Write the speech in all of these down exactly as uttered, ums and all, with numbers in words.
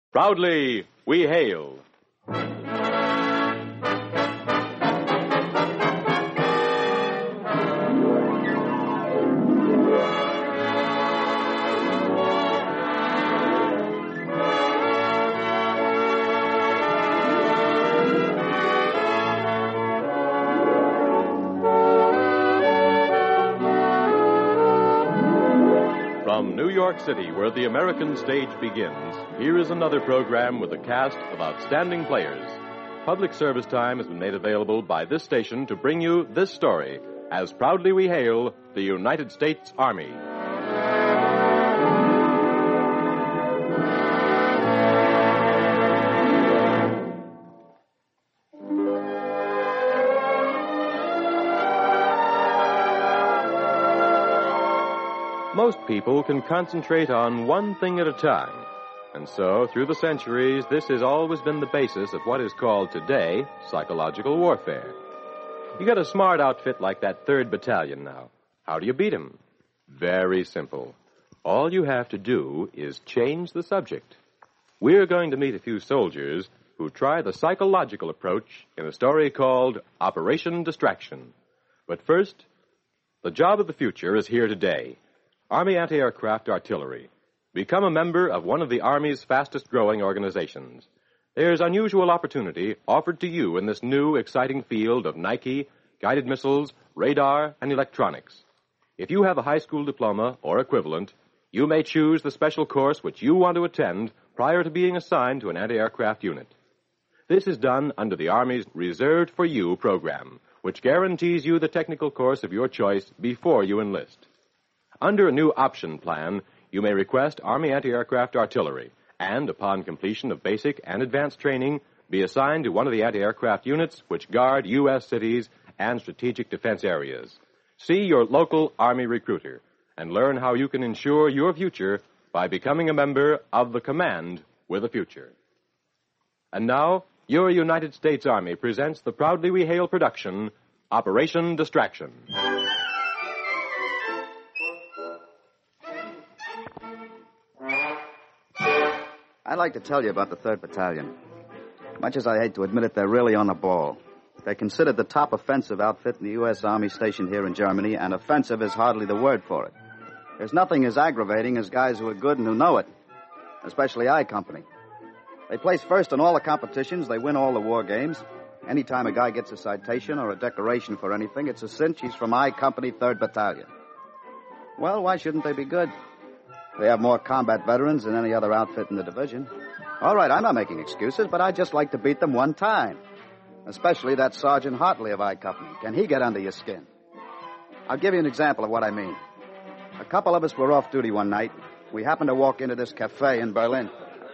Proudly, we hail. From New York City, where the American stage begins, here is another program with a cast of outstanding players. Public service time has been made available by this station to bring you this story, as proudly we hail the United States Army. Most people can concentrate on one thing at a time. And so, through the centuries, this has always been the basis of what is called today psychological warfare. You got a smart outfit like that third Battalion now. How do you beat 'em? Very simple. All you have to do is change the subject. We're going to meet a few soldiers who try the psychological approach in a story called Operation Distraction. But first, the job of the future is here today. Army Anti-Aircraft Artillery. Become a member of one of the Army's fastest-growing organizations. There's unusual opportunity offered to you in this new, exciting field of Nike, guided missiles, radar, and electronics. If you have a high school diploma or equivalent, you may choose the special course which you want to attend prior to being assigned to an anti-aircraft unit. This is done under the Army's Reserved for You program, which guarantees you the technical course of your choice before you enlist. Under a new option plan, you may request Army Anti-Aircraft Artillery, and upon completion of basic and advanced training, be assigned to one of the anti-aircraft units which guard U S cities and strategic defense areas. See your local Army recruiter and learn how you can ensure your future by becoming a member of the Command with a Future. And now, your United States Army presents the Proudly We Hail production, Operation Distraction. I'd like to tell you about the third Battalion. Much as I hate to admit it, they're really on the ball. They're considered the top offensive outfit in the U S. Army stationed here in Germany, and offensive is hardly the word for it. There's nothing as aggravating as guys who are good and who know it, especially I Company. They place first in all the competitions, they win all the war games. Anytime a guy gets a citation or a decoration for anything, it's a cinch he's from I Company, third Battalion. Well, why shouldn't they be good? They have more combat veterans than any other outfit in the division. All right, I'm not making excuses, but I'd just like to beat them one time. Especially that Sergeant Hartley of I Company. Can he get under your skin? I'll give you an example of what I mean. A couple of us were off duty one night. We happened to walk into this cafe in Berlin.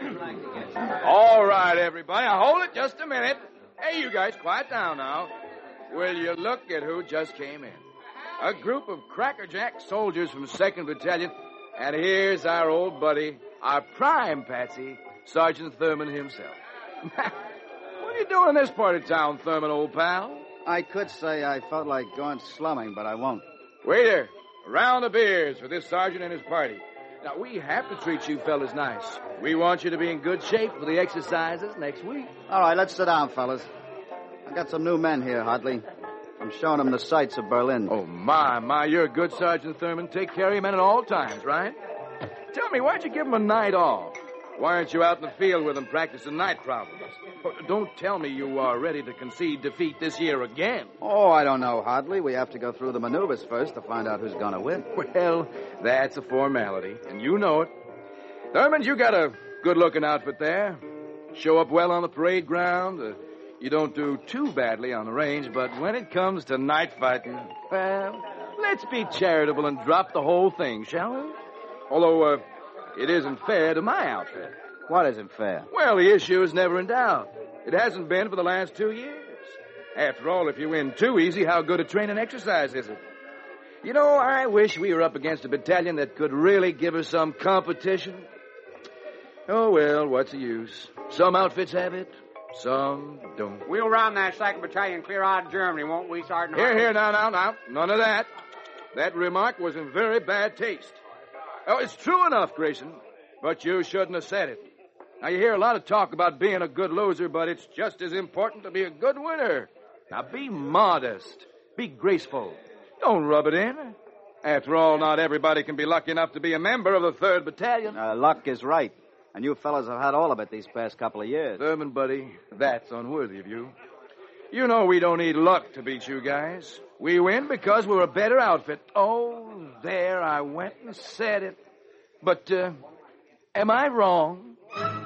All right, everybody. Now, hold it just a minute. Hey, you guys, quiet down now. Will you look at who just came in? A group of crackerjack soldiers from second Battalion. And here's our old buddy, our prime patsy, Sergeant Thurman himself. What are you doing in this part of town, Thurman, old pal? I could say I felt like going slumming, but I won't. Waiter, a round of beers for this sergeant and his party. Now, we have to treat you fellas nice. We want you to be in good shape for the exercises next week. All right, let's sit down, fellas. I got some new men here, Hartley. I'm showing them the sights of Berlin. Oh, my, my, you're a good Sergeant Thurman. Take care of your men at all times, right? Tell me, why'd you give them a night off? Why aren't you out in the field with them practicing night problems? Don't tell me you are ready to concede defeat this year again. Oh, I don't know, Hartley. We have to go through the maneuvers first to find out who's going to win. Well, that's a formality, and you know it. Thurman, you got a good-looking outfit there. Show up well on the parade ground. Uh, You don't do too badly on the range, but when it comes to night fighting, well, let's be charitable and drop the whole thing, shall we? Although, uh, it isn't fair to my outfit. What isn't fair? Well, the issue is never in doubt. It hasn't been for the last two years. After all, if you win too easy, how good a training exercise is it? You know, I wish we were up against a battalion that could really give us some competition. Oh, well, what's the use? Some outfits have it. Some don't. We'll round that second battalion clear out of Germany, won't we, Sergeant? Here, here, now, now, now. None of that. That remark was in very bad taste. Oh, it's true enough, Grayson, but you shouldn't have said it. Now, you hear a lot of talk about being a good loser, but it's just as important to be a good winner. Now, be modest. Be graceful. Don't rub it in. After all, not everybody can be lucky enough to be a member of the third Battalion. Uh, luck is right. And you fellas have had all of it these past couple of years. Thurman, buddy, that's unworthy of you. You know we don't need luck to beat you guys. We win because we're a better outfit. Oh, there, I went and said it. But, uh, am I wrong?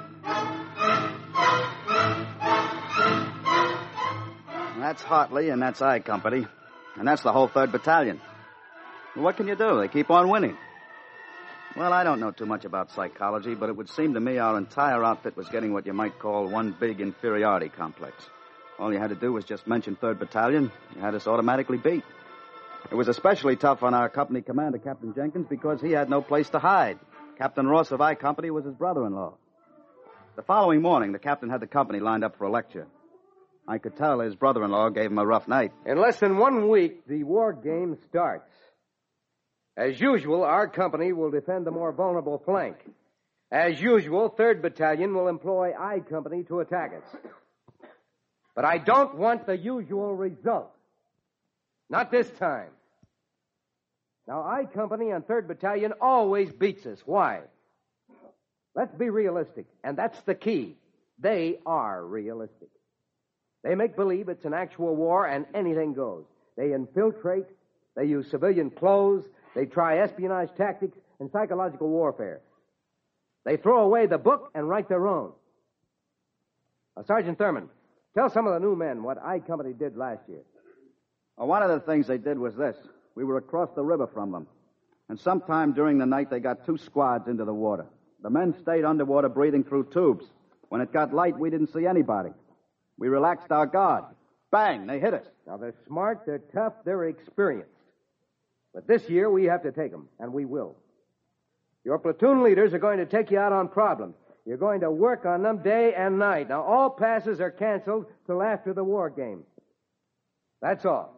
That's Hartley, and that's I Company. And that's the whole third Battalion. Well, what can you do? They keep on winning. Well, I don't know too much about psychology, but it would seem to me our entire outfit was getting what you might call one big inferiority complex. All you had to do was just mention third Battalion. You had us automatically beat. It was especially tough on our company commander, Captain Jenkins, because he had no place to hide. Captain Ross of I Company was his brother-in-law. The following morning, the captain had the company lined up for a lecture. I could tell his brother-in-law gave him a rough night. In less than one week, the war game starts. As usual, our company will defend the more vulnerable flank. As usual, third Battalion will employ I Company to attack us. But I don't want the usual result. Not this time. Now, I Company and third Battalion always beats us. Why? Let's be realistic, and that's the key. They are realistic. They make believe it's an actual war and anything goes. They infiltrate, they use civilian clothes, they try espionage tactics and psychological warfare. They throw away the book and write their own. Now, Sergeant Thurman, tell some of the new men what I Company did last year. Well, one of the things they did was this. We were across the river from them. And sometime during the night, they got two squads into the water. The men stayed underwater breathing through tubes. When it got light, we didn't see anybody. We relaxed our guard. Bang, they hit us. Now, they're smart, they're tough, they're experienced. But this year, we have to take them, and we will. Your platoon leaders are going to take you out on problems. You're going to work on them day and night. Now, all passes are canceled till after the war game. That's all.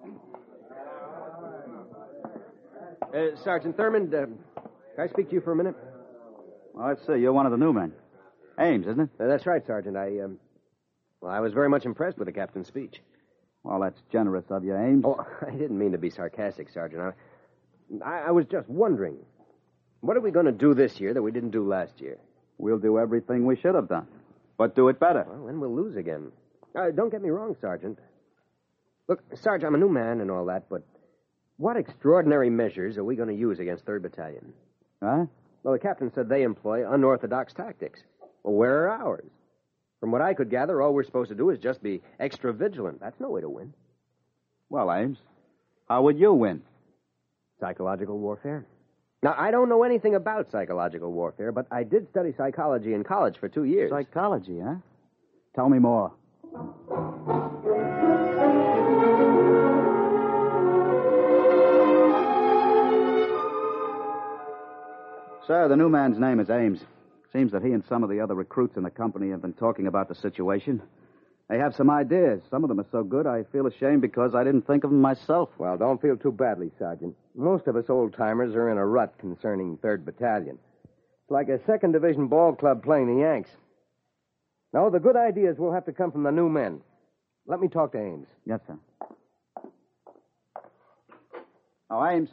Uh, Sergeant Thurman, uh, can I speak to you for a minute? Well, let's see. You're one of the new men. Ames, isn't it? Uh, that's right, Sergeant. I, um, well, I was very much impressed with the captain's speech. Well, that's generous of you, Ames. Oh, I didn't mean to be sarcastic, Sergeant. I, I, I was just wondering, what are we going to do this year that we didn't do last year? We'll do everything we should have done, but do it better. Well, then we'll lose again. Uh, don't get me wrong, Sergeant. Look, Sarge, I'm a new man and all that, but what extraordinary measures are we going to use against third Battalion? Huh? Well, the captain said they employ unorthodox tactics. Well, where are ours? From what I could gather, all we're supposed to do is just be extra vigilant. That's no way to win. Well, Ames, how would you win? Psychological warfare. Now, I don't know anything about psychological warfare, but I did study psychology in college for two years. Psychology, huh? Tell me more. Sir, the new man's name is Ames. Seems that he and some of the other recruits in the company have been talking about the situation. They have some ideas. Some of them are so good I feel ashamed because I didn't think of them myself. Well, don't feel too badly, Sergeant. Most of us old-timers are in a rut concerning third Battalion. It's like a second Division ball club playing the Yanks. No, the good ideas will have to come from the new men. Let me talk to Ames. Yes, sir. Oh, Ames.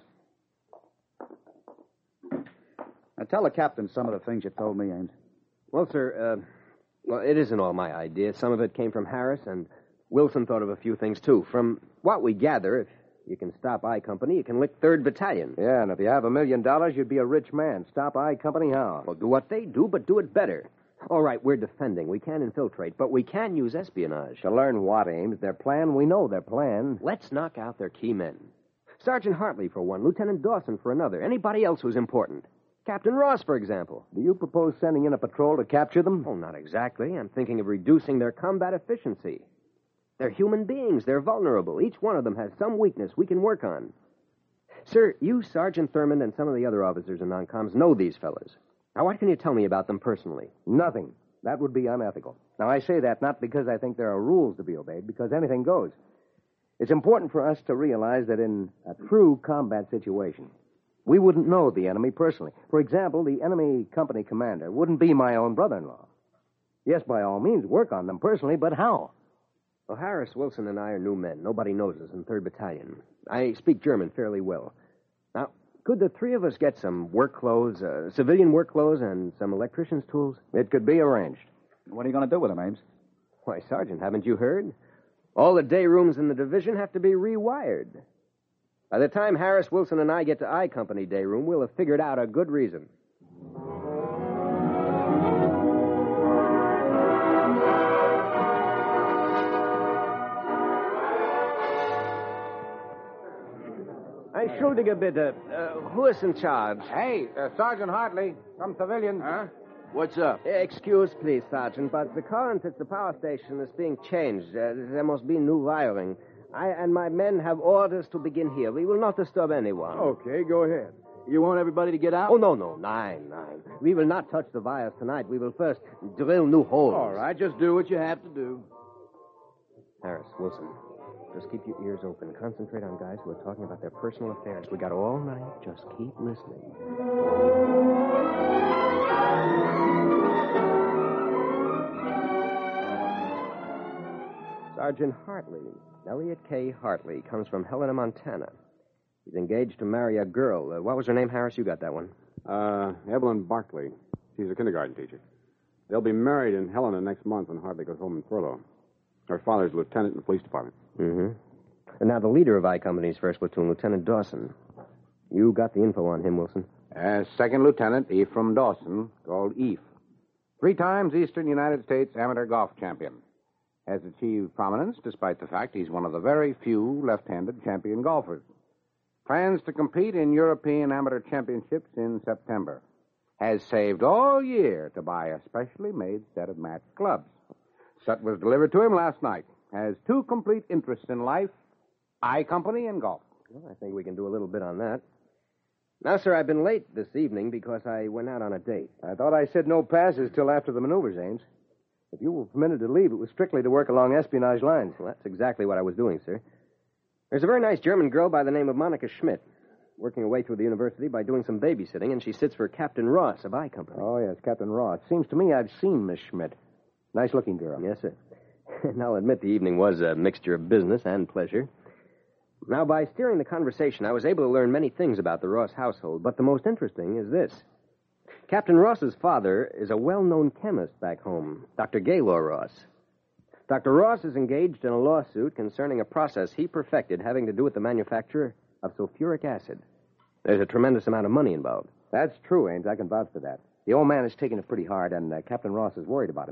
Now, tell the captain some of the things you told me, Ames. Well, sir, uh, well, it isn't all my idea. Some of it came from Harris, and Wilson thought of a few things, too. From what we gather, if you can stop I Company, you can lick third Battalion. Yeah, and if you have a million dollars, you'd be a rich man. Stop I Company how? Well, do what they do, but do it better. All right, we're defending. We can't infiltrate, but we can use espionage. To learn what, Ames? Their plan? We know their plan. Let's knock out their key men. Sergeant Hartley, for one. Lieutenant Dawson, for another. Anybody else who's important. Captain Ross, for example. Do you propose sending in a patrol to capture them? Oh, not exactly. I'm thinking of reducing their combat efficiency. They're human beings. They're vulnerable. Each one of them has some weakness we can work on. Sir, you, Sergeant Thurman, and some of the other officers in non-coms know these fellas. Now, what can you tell me about them personally? Nothing. That would be unethical. Now, I say that not because I think there are rules to be obeyed, because anything goes. It's important for us to realize that in a true combat situation, we wouldn't know the enemy personally. For example, the enemy company commander wouldn't be my own brother-in-law. Yes, by all means, work on them personally, but how? Well, Harris, Wilson, and I are new men. Nobody knows us in third Battalion. I speak German fairly well. Now, could the three of us get some work clothes, uh, civilian work clothes, and some electrician's tools? It could be arranged. What are you going to do with them, Ames? Why, Sergeant, haven't you heard? All the day rooms in the division have to be rewired. By the time Harris, Wilson, and I get to I Company day room, we'll have figured out a good reason. Entschuldige bitte, uh, who is in charge? Hey, uh, Sergeant Hartley, from civilian. Huh? What's up? Excuse, please, Sergeant, but the current at the power station is being changed. Uh, there must be new wiring. I and my men have orders to begin here. We will not disturb anyone. Okay, go ahead. You want everybody to get out? Oh, no, no. Nine, nine. We will not touch the wires tonight. We will first drill new holes. All right, just do what you have to do. Harris, Wilson, just keep your ears open. Concentrate on guys who are talking about their personal affairs. We got all night. Just keep listening. Sergeant Hartley, Elliot K. Hartley, comes from Helena, Montana. He's engaged to marry a girl. Uh, what was her name, Harris? You got that one. Uh, Evelyn Barkley. She's a kindergarten teacher. They'll be married in Helena next month when Hartley goes home in furlough. Her father's a lieutenant in the police department. Mm-hmm. And now the leader of I Company's first platoon, Lieutenant Dawson. You got the info on him, Wilson. Uh, Second Lieutenant Ephraim Dawson, called Eph. Three times Eastern United States amateur golf champion. Has achieved prominence despite the fact he's one of the very few left-handed champion golfers. Plans to compete in European amateur championships in September. Has saved all year to buy a specially made set of match clubs. Set was delivered to him last night. Has two complete interests in life, I Company and golf. Well, I think we can do a little bit on that. Now, sir, I've been late this evening because I went out on a date. I thought I said no passes till after the maneuvers, Ames. If you were permitted to leave, it was strictly to work along espionage lines. Well, that's exactly what I was doing, sir. There's a very nice German girl by the name of Monica Schmidt, working her way through the university by doing some babysitting, and she sits for Captain Ross of I Company. Oh, yes, Captain Ross. Seems to me I've seen Miss Schmidt. Nice-looking girl. Yes, sir. And I'll admit the evening was a mixture of business and pleasure. Now, by steering the conversation, I was able to learn many things about the Ross household, but the most interesting is this. Captain Ross's father is a well-known chemist back home, Doctor Gaylor Ross. Doctor Ross is engaged in a lawsuit concerning a process he perfected having to do with the manufacture of sulfuric acid. There's a tremendous amount of money involved. That's true, Ames. I can vouch for that. The old man is taking it pretty hard, and uh, Captain Ross is worried about him.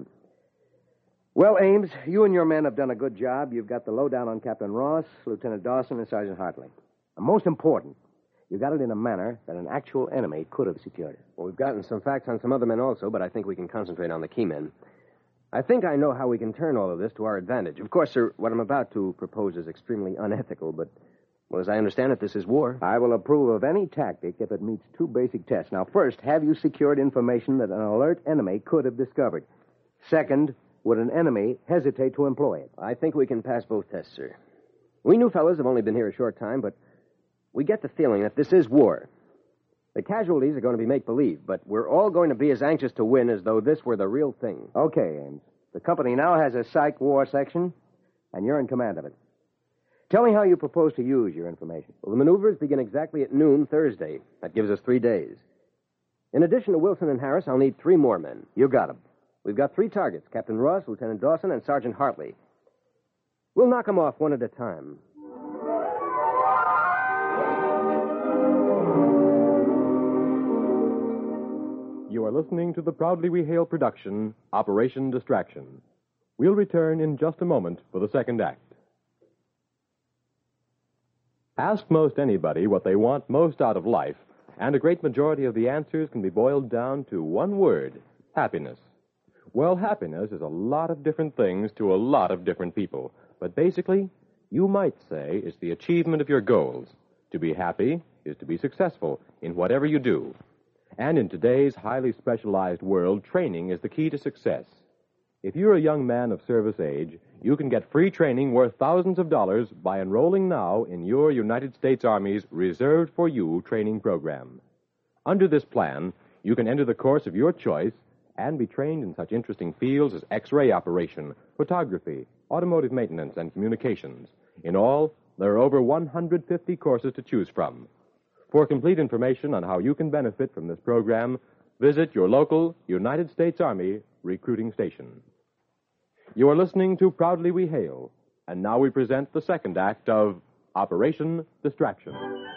Well, Ames, you and your men have done a good job. You've got the lowdown on Captain Ross, Lieutenant Dawson, and Sergeant Hartley. And most important, you got it in a manner that an actual enemy could have secured it. Well, we've gotten some facts on some other men also, but I think we can concentrate on the key men. I think I know how we can turn all of this to our advantage. Of course, sir, what I'm about to propose is extremely unethical, but, well, as I understand it, this is war. I will approve of any tactic if it meets two basic tests. Now, first, have you secured information that an alert enemy could have discovered? Second, would an enemy hesitate to employ it? I think we can pass both tests, sir. We new fellows have only been here a short time, but we get the feeling that this is war. The casualties are going to be make-believe, but we're all going to be as anxious to win as though this were the real thing. Okay, Ames. The company now has a psych war section, and you're in command of it. Tell me how you propose to use your information. Well, the maneuvers begin exactly at noon Thursday. That gives us three days. In addition to Wilson and Harris, I'll need three more men. You got them. We've got three targets, Captain Ross, Lieutenant Dawson, and Sergeant Hartley. We'll knock them off one at a time. You are listening to the Proudly We Hail production, Operation Distraction. We'll return in just a moment for the second act. Ask most anybody what they want most out of life, and a great majority of the answers can be boiled down to one word: happiness. Well, happiness is a lot of different things to a lot of different people, but basically, you might say it's the achievement of your goals. To be happy is to be successful in whatever you do. And in today's highly specialized world, training is the key to success. If you're a young man of service age, you can get free training worth thousands of dollars by enrolling now in your United States Army's Reserved for You training program. Under this plan, you can enter the course of your choice and be trained in such interesting fields as X-ray operation, photography, automotive maintenance, and communications. In all, there are over one hundred fifty courses to choose from. For complete information on how you can benefit from this program, visit your local United States Army recruiting station. You are listening to Proudly We Hail, and now we present the second act of Operation Distraction.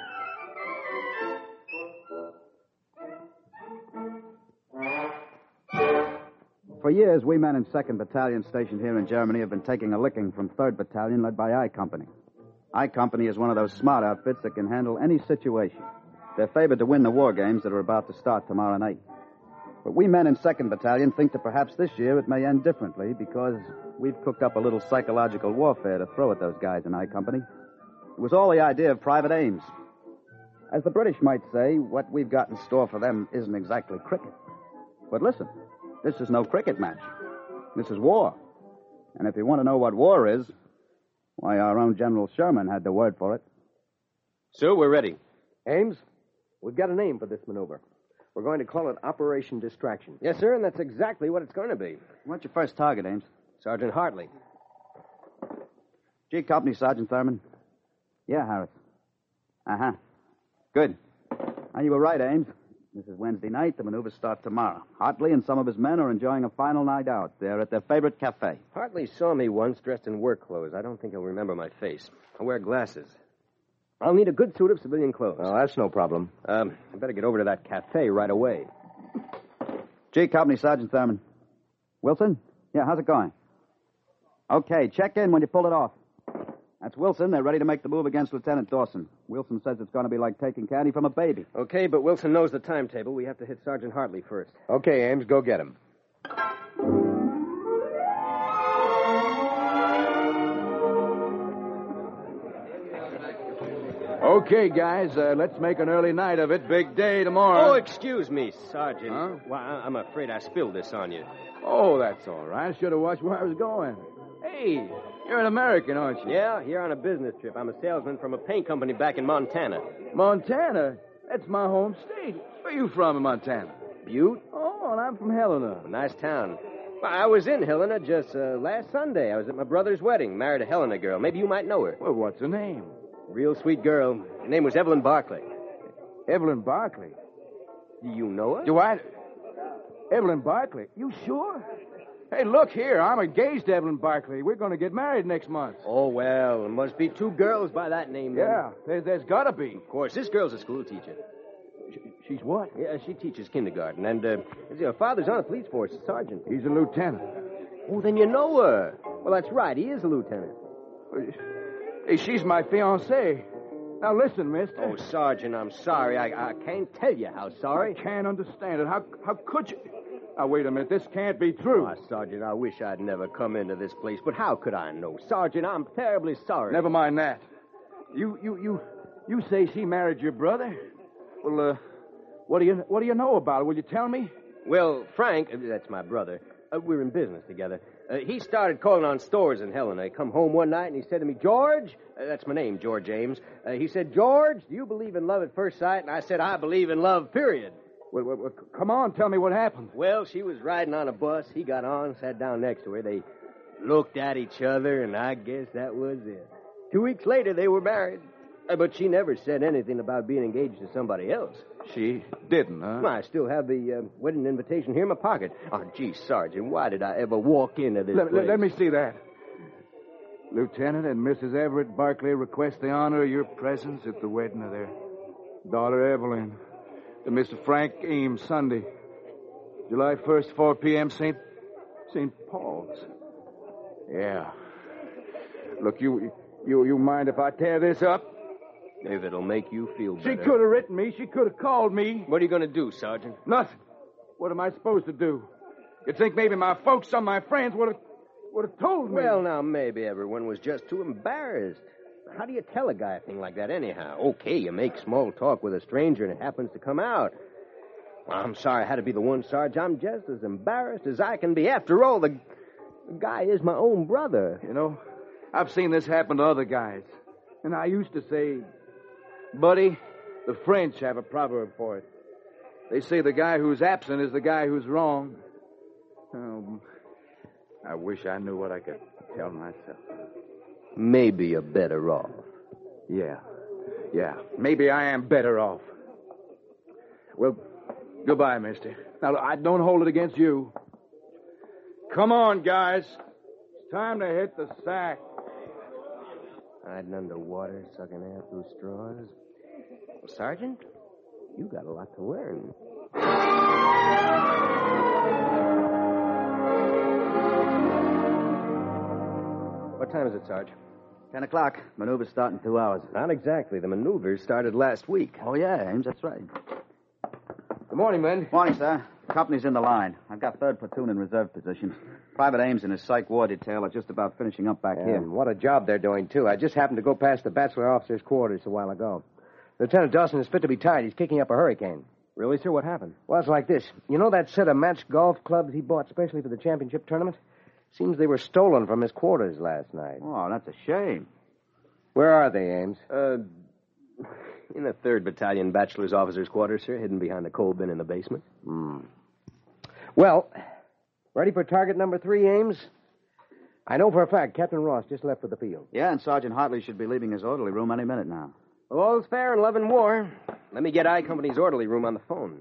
For years, we men in second Battalion stationed here in Germany have been taking a licking from third Battalion led by I Company. I Company is one of those smart outfits that can handle any situation. They're favored to win the war games that are about to start tomorrow night. But we men in second Battalion think that perhaps this year it may end differently because we've cooked up a little psychological warfare to throw at those guys in I Company. It was all the idea of Private Ames. As the British might say, what we've got in store for them isn't exactly cricket. But listen, this is no cricket match. This is war. And if you want to know what war is, why, our own General Sherman had the word for it. Sir, we're ready. Ames, we've got a name for this maneuver. We're going to call it Operation Distraction. Yes, sir, and that's exactly what it's going to be. What's your first target, Ames? Sergeant Hartley. G Company, Sergeant Thurman. Yeah, Harris. Uh-huh. Good. Now, you were right, Ames. This is Wednesday night. The maneuvers start tomorrow. Hartley and some of his men are enjoying a final night out. They're at their favorite cafe. Hartley saw me once dressed in work clothes. I don't think he'll remember my face. I wear glasses. I'll need a good suit of civilian clothes. Oh, that's no problem. Um, I better get over to that cafe right away. G Company, Sergeant Thurman. Wilson? Yeah, how's it going? Okay, check in when you pull it off. That's Wilson. They're ready to make the move against Lieutenant Dawson. Wilson says it's going to be like taking candy from a baby. Okay, but Wilson knows the timetable. We have to hit Sergeant Hartley first. Okay, Ames, go get him. Okay, guys, uh, let's make an early night of it. Big day tomorrow. Oh, excuse me, Sergeant. Huh? Well, I- I'm afraid I spilled this on you. Oh, that's all right. I should have watched where I was going. Hey, you're an American, aren't you? Yeah, here on a business trip. I'm a salesman from a paint company back in Montana. Montana? That's my home state. Where are you from in Montana? Butte? Oh, and I'm from Helena. A nice town. Well, I was in Helena just uh, last Sunday. I was at my brother's wedding. Married a Helena girl. Maybe you might know her. Well, what's her name? Real sweet girl. Her name was Evelyn Barclay. Evelyn Barclay. Do you know her? Do I? Evelyn Barclay? You sure? Hey, look here. I'm engaged to Evelyn Barclay. We're going to get married next month. Oh, well, there must be two girls by that name, then. Yeah, there, there's got to be. Of course, this girl's a school teacher. She, she's what? Yeah, she teaches kindergarten. And uh, her father's on the police force, a sergeant. He's a lieutenant. Oh, then you know her. Well, that's right. He is a lieutenant. Hey, she's my fiancée. Now, listen, mister. Oh, Sergeant, I'm sorry. I, I can't tell you how sorry. I can't understand it. How, how could you? Now, wait a minute. This can't be true. Oh, Sergeant, I wish I'd never come into this place, but how could I know? Sergeant, I'm terribly sorry. Never mind that. You, you, you, you say she married your brother? Well, uh, what do you, what do you know about it? Will you tell me? Well, Frank, uh, that's my brother. Uh, we're in business together. Uh, he started calling on stores in Helena. He come home one night and he said to me, George, uh, that's my name, George Ames. Uh, he said, George, do you believe in love at first sight? And I said, I believe in love, period. Well, well, well, come on, tell me what happened. Well, she was riding on a bus. He got on, sat down next to her. They looked at each other, and I guess that was it. Two weeks later, they were married. Uh, but she never said anything about being engaged to somebody else. She didn't, huh? I still have the uh, wedding invitation here in my pocket. Oh, gee, Sergeant, why did I ever walk into this let, place? Let, let me see that. Lieutenant and Missus Everett Barclay request the honor of your presence at the wedding of their daughter, Evelyn, to Mister Frank Ames, Sunday, July first, four p.m., Saint Saint Paul's. Yeah. Look, you, you, you mind if I tear this up? If it'll make you feel better. She could have written me. She could have called me. What are you going to do, Sergeant? Nothing. What am I supposed to do? You'd think maybe my folks, some of my friends, would have would have told me. Well, now, maybe everyone was just too embarrassed. How do you tell a guy a thing like that anyhow? Okay, you make small talk with a stranger and it happens to come out. Well, I'm sorry I had to be the one, Sarge. I'm just as embarrassed as I can be. After all, the, the guy is my own brother. You know, I've seen this happen to other guys. And I used to say, buddy, the French have a proverb for it. They say the guy who's absent is the guy who's wrong. Oh, I wish I knew what I could tell myself. Maybe you're better off. Yeah. Yeah. Maybe I am better off. Well, goodbye, mister. Now, I don't hold it against you. Come on, guys. It's time to hit the sack. Hiding underwater, sucking air through straws. Well, Sergeant, you got a lot to learn. What time is it, Sarge? Ten o'clock. Maneuver's start in two hours. Not exactly. The maneuver started last week. Oh, yeah, Ames, that's right. Good morning, men. Morning, sir. Company's in the line. I've got third platoon in reserve positions. Private Ames and his psych war detail are just about finishing up back here. And what a job they're doing, too. I just happened to go past the bachelor officer's quarters a while ago. Lieutenant Dawson is fit to be tied. He's kicking up a hurricane. Really, sir? What happened? Well, it's like this. You know that set of match golf clubs he bought specially for the championship tournament? Seems they were stolen from his quarters last night. Oh, that's a shame. Where are they, Ames? Uh, in the third Battalion bachelor's officer's quarters, sir, hidden behind the coal bin in the basement. Hmm. Well, ready for target number three, Ames? I know for a fact Captain Ross just left for the field. Yeah, and Sergeant Hartley should be leaving his orderly room any minute now. Well, all's fair in love and war. Let me get I Company's orderly room on the phone.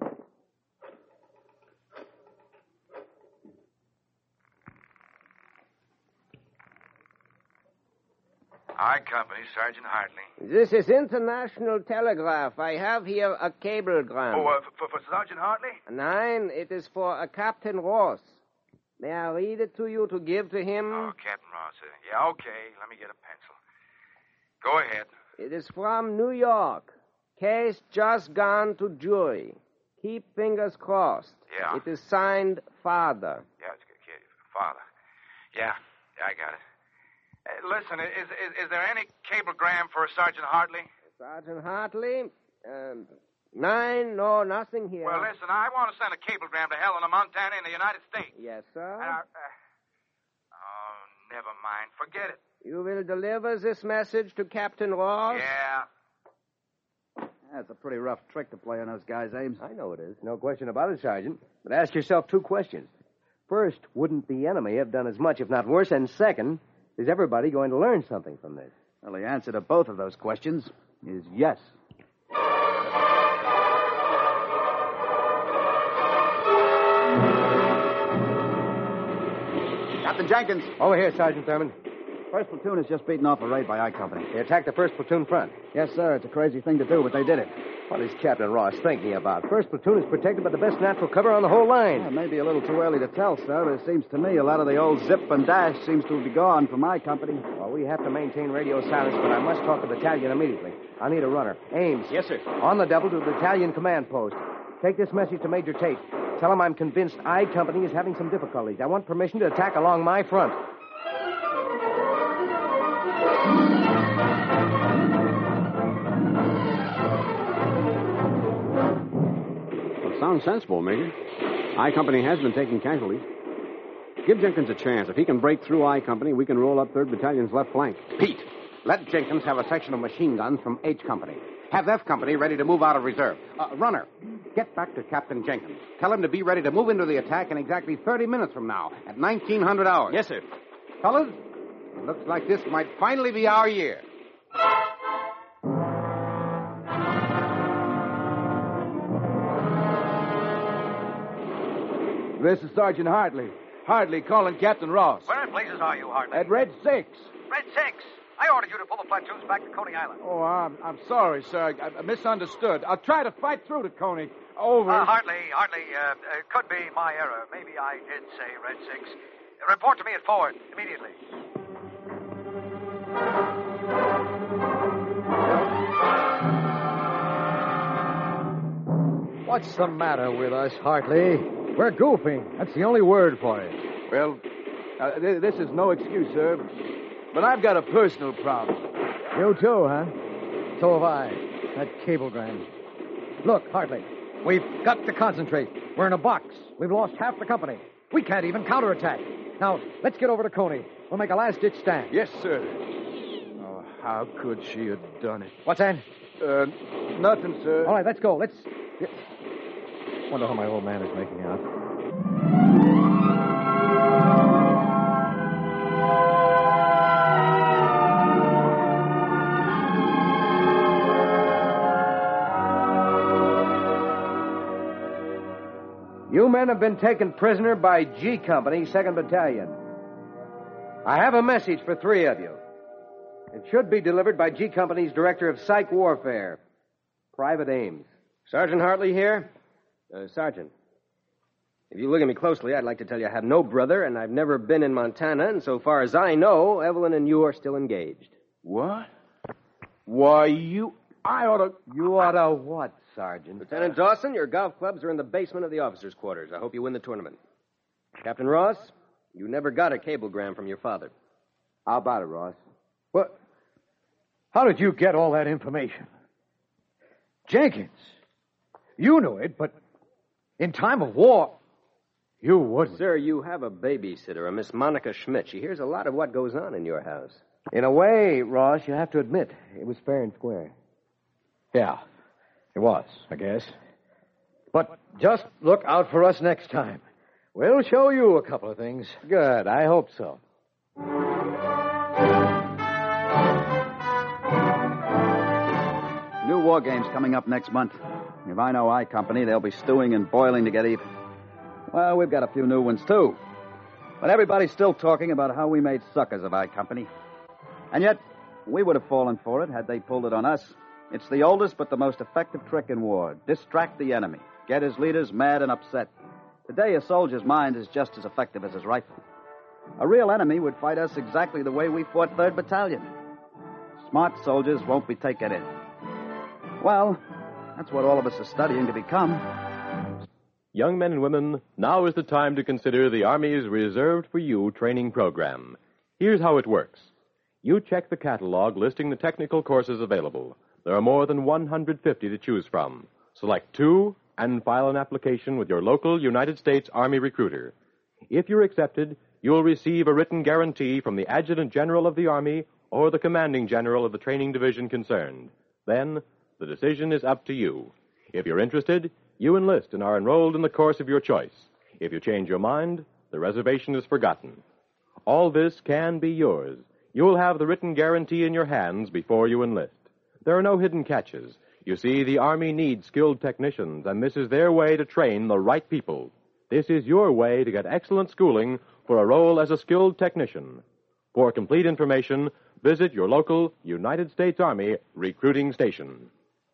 I Company, Sergeant Hartley. This is International Telegraph. I have here a cablegram. Oh, uh, for, for Sergeant Hartley? Nine, it is for a Captain Ross. May I read it to you to give to him? Oh, Captain Ross. Uh, yeah, okay. Let me get a pencil. Go ahead. It is from New York. Case just gone to jury. Keep fingers crossed. Yeah. It is signed Father. Yeah, it's good kid. Father. Yeah, yeah, I got it. Uh, listen, is, is is there any cablegram for Sergeant Hartley? Sergeant Hartley? Um, nine, no, nothing here. Well, listen, I want to send a cablegram to Helena, Montana in the United States. Yes, sir. And I, uh, oh, never mind. Forget it. You will deliver this message to Captain Ross? Yeah. That's a pretty rough trick to play on those guys, Ames. I know it is. No question about it, Sergeant. But ask yourself two questions. First, wouldn't the enemy have done as much, if not worse? And second, is everybody going to learn something from this? Well, the answer to both of those questions is yes. Captain Jenkins. Over here, Sergeant Thurman. First platoon has just beaten off a raid by I Company. They attacked the first platoon front. Yes, sir. It's a crazy thing to do, but they did it. What is Captain Ross thinking about? First platoon is protected by the best natural cover on the whole line. Well, maybe a little too early to tell, sir, but it seems to me a lot of the old zip and dash seems to be gone from my company. Well, we have to maintain radio silence, but I must talk to the battalion immediately. I need a runner. Ames. Yes, sir. On the double to the battalion command post. Take this message to Major Tate. Tell him I'm convinced I Company is having some difficulties. I want permission to attack along my front. Sounds sensible, Major. I Company has been taking casualties. Give Jenkins a chance. If he can break through I Company, we can roll up third Battalion's left flank. Pete, let Jenkins have a section of machine guns from H Company. Have F Company ready to move out of reserve. Uh, runner, get back to Captain Jenkins. Tell him to be ready to move into the attack in exactly thirty minutes from now at nineteen hundred hours. Yes, sir. Fellas, it looks like this might finally be our year. This is Sergeant Hartley. Hartley calling Captain Ross. Where in blazes are you, Hartley? At Red Six. Red Six. I ordered you to pull the platoons back to Coney Island. Oh, I'm, I'm sorry, sir. I, I misunderstood. I'll try to fight through to Coney. Over. Uh, Hartley, Hartley, uh, it could be my error. Maybe I did say Red Six. Report to me at forward, immediately. What's the matter with us, Hartley? We're goofing. That's the only word for it. Well, uh, th- this is no excuse, sir. But I've got a personal problem. You too, huh? So have I. That cablegram. Look, Hartley, we've got to concentrate. We're in a box. We've lost half the company. We can't even counterattack. Now, let's get over to Coney. We'll make a last-ditch stand. Yes, sir. Oh, how could she have done it? What's that? Uh, nothing, sir. All right, let's go. Let's... Wonder how my old man is making out. You men have been taken prisoner by G Company, second Battalion. I have a message for three of you. It should be delivered by G Company's Director of Psych Warfare, Private Ames. Sergeant Hartley here? Uh, Sergeant, if you look at me closely, I'd like to tell you I have no brother, and I've never been in Montana, and so far as I know, Evelyn and you are still engaged. What? Why, you... I ought to... You ought to what, Sergeant? Lieutenant Dawson, your golf clubs are in the basement of the officers' quarters. I hope you win the tournament. Captain Ross, you never got a cablegram from your father. How about it, Ross? What? How did you get all that information? Jenkins, you knew it, but in time of war, you wouldn't. Sir, you have a babysitter, a Miss Monica Schmidt. She hears a lot of what goes on in your house. In a way, Ross, you have to admit, it was fair and square. Yeah, it was, I guess. But just look out for us next time. We'll show you a couple of things. Good, I hope so. New war games coming up next month. If I know I Company, they'll be stewing and boiling to get even. Well, we've got a few new ones, too. But everybody's still talking about how we made suckers of I Company. And yet, we would have fallen for it had they pulled it on us. It's the oldest but the most effective trick in war. Distract the enemy. Get his leaders mad and upset. Today, a soldier's mind is just as effective as his rifle. A real enemy would fight us exactly the way we fought third Battalion. Smart soldiers won't be taken in. Well, that's what all of us are studying to become. Young men and women, now is the time to consider the Army's Reserved for You training program. Here's how it works. You check the catalog listing the technical courses available. There are more than one hundred fifty to choose from. Select two and file an application with your local United States Army recruiter. If you're accepted, you'll receive a written guarantee from the Adjutant General of the Army or the Commanding General of the training division concerned. Then, the decision is up to you. If you're interested, you enlist and are enrolled in the course of your choice. If you change your mind, the reservation is forgotten. All this can be yours. You'll have the written guarantee in your hands before you enlist. There are no hidden catches. You see, the Army needs skilled technicians, and this is their way to train the right people. This is your way to get excellent schooling for a role as a skilled technician. For complete information, visit your local United States Army recruiting station.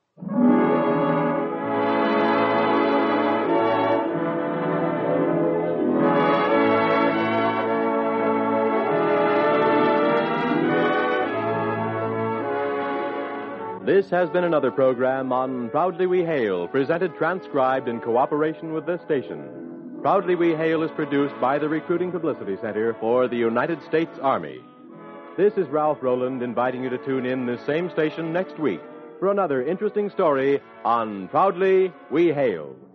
This has been another program on Proudly We Hail, presented transcribed in cooperation with this station. Proudly We Hail is produced by the Recruiting Publicity Center for the United States Army. This is Ralph Roland inviting you to tune in this same station next week for another interesting story on Proudly We Hail.